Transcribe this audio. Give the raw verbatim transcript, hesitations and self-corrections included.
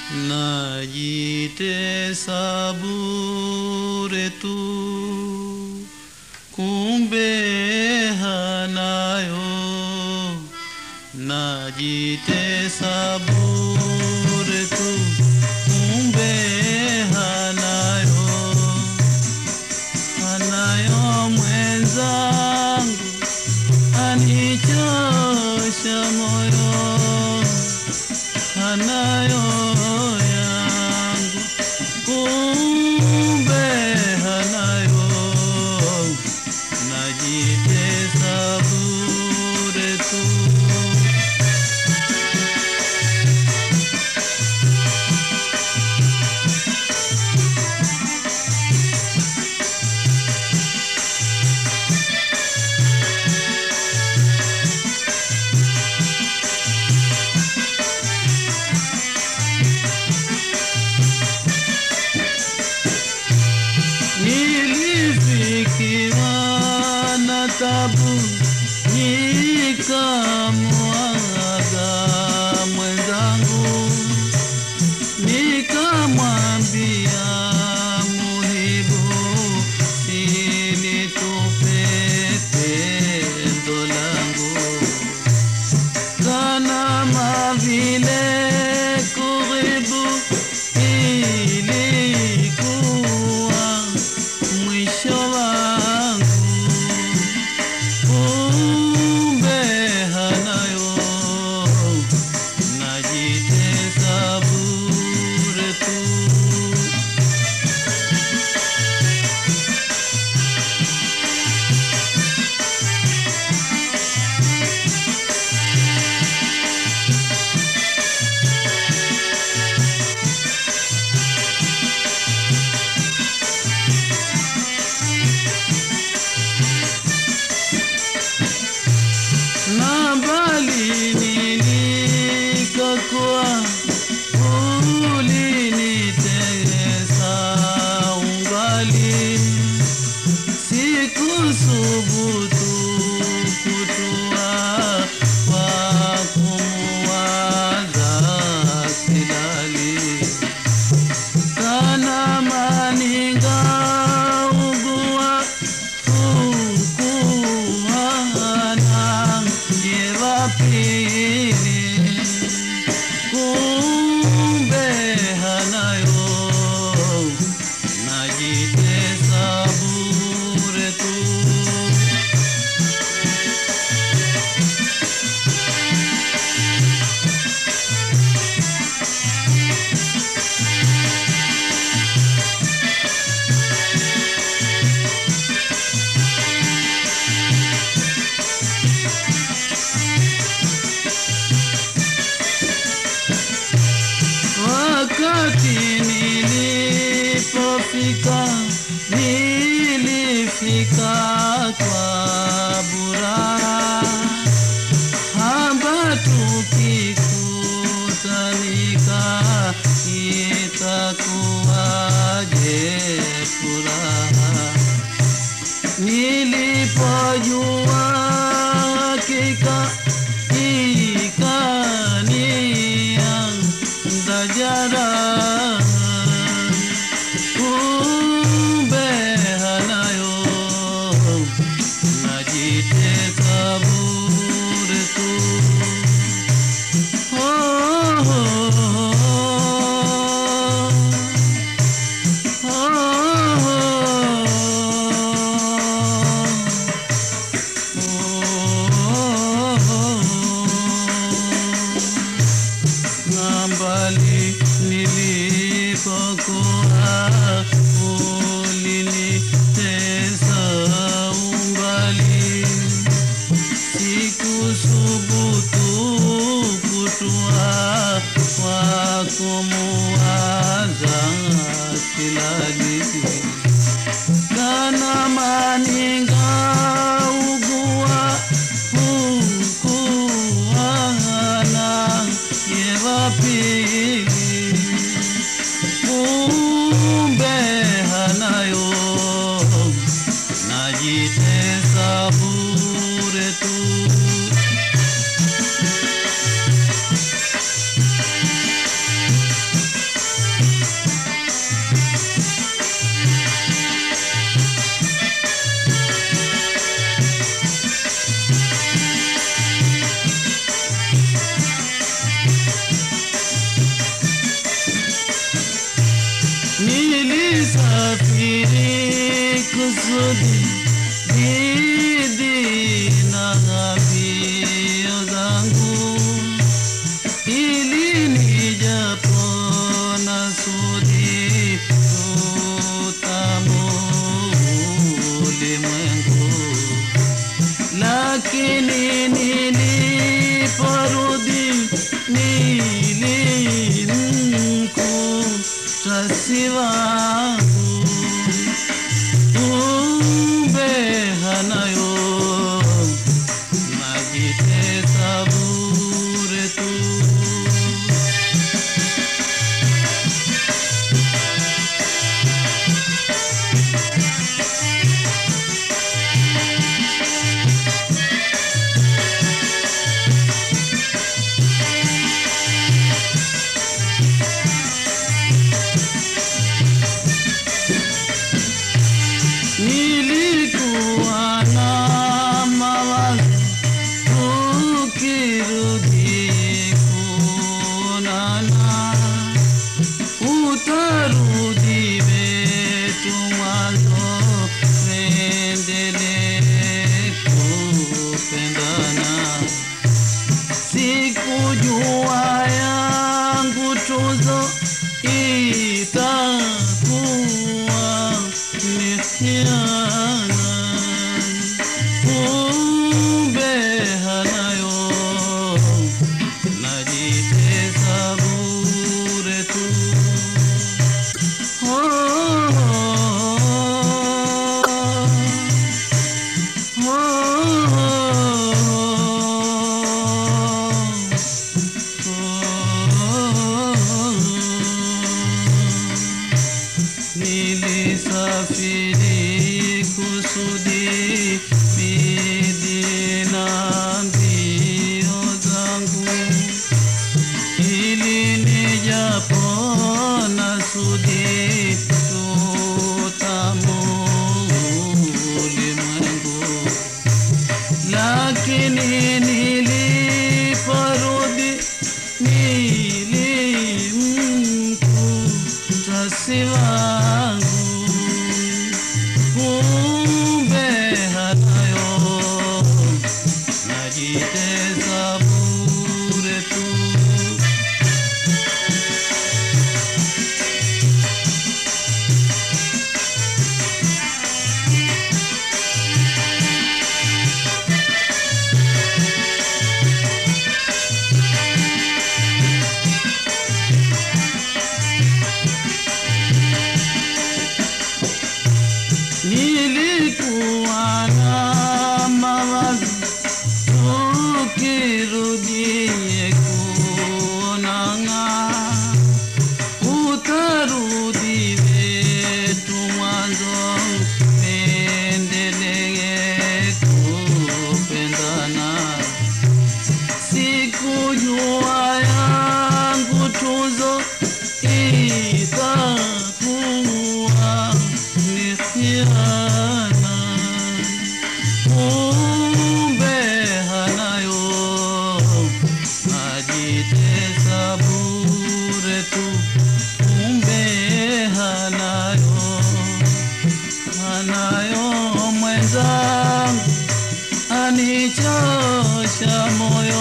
najite sabure tu kumbe hanayo najite sabure tu kumbe hanayo hanayo mwenzangu anichosha moyo hanayo yangu kumbe hanayo najite sabure tu nilifikiwa na tabu nikamwaga mwenzangu nikamwambia muhibu silitupe pendo langu kana mavile kuribu ilikuwa mwisho wangu kumbe hanayo najite sabure tu na mbali nilikokuwa ulinitesa ungali sikusubutu kutua kwa kumuwaza silali kana maninga ugua ukuhana pili kumbe hanayo najite sabure tu wakati nilipofika nilifika kwa Burara hamba tukikutanika itakuwaje furaha nilipojua hakika ikania dajara kumbe hanayo najite sabure tu oh, oh, oh, mbali nilipokuwa ulinitesa umbali sikusubutu kutua kwa kumuwaza silali kana maninga ugua ukuhana yewa pili kumbe hanayo najite sabure tu kurudi dhidi na mbio zangu, ili nijapona sudi tutamu ulimwengu. Lakini niliporudi nilimkuta si wangu, kumbe hanayo, najitesa bure tu. Nilikuwa na mawazo ukirudi kuonana, utarudi wetu mwanzo, tuendelee kupendana. Sikujua yangu tuzo itakuwa ni khiana, kumbe hanayo, najitesa bure tu. Oh, oh, oh, nilisafiri kusudi bidi na mbio zangu, ili nijapona sudi tutamu ulimwengu. Lakini niliporudi nilimkuta si wangu, kumbe hanayo, najitesa bure tu. Nilikuwa na mawazo ukirudi kuonana, utarudi wetu mwanzo, tuendelee kupendana. Sikujua yangu tuzo itakuwa ni khiana, kumbe hanayo, najitesa bure tu. Kumbe hanayo, hanayo mwenzangu, anichosha moyo.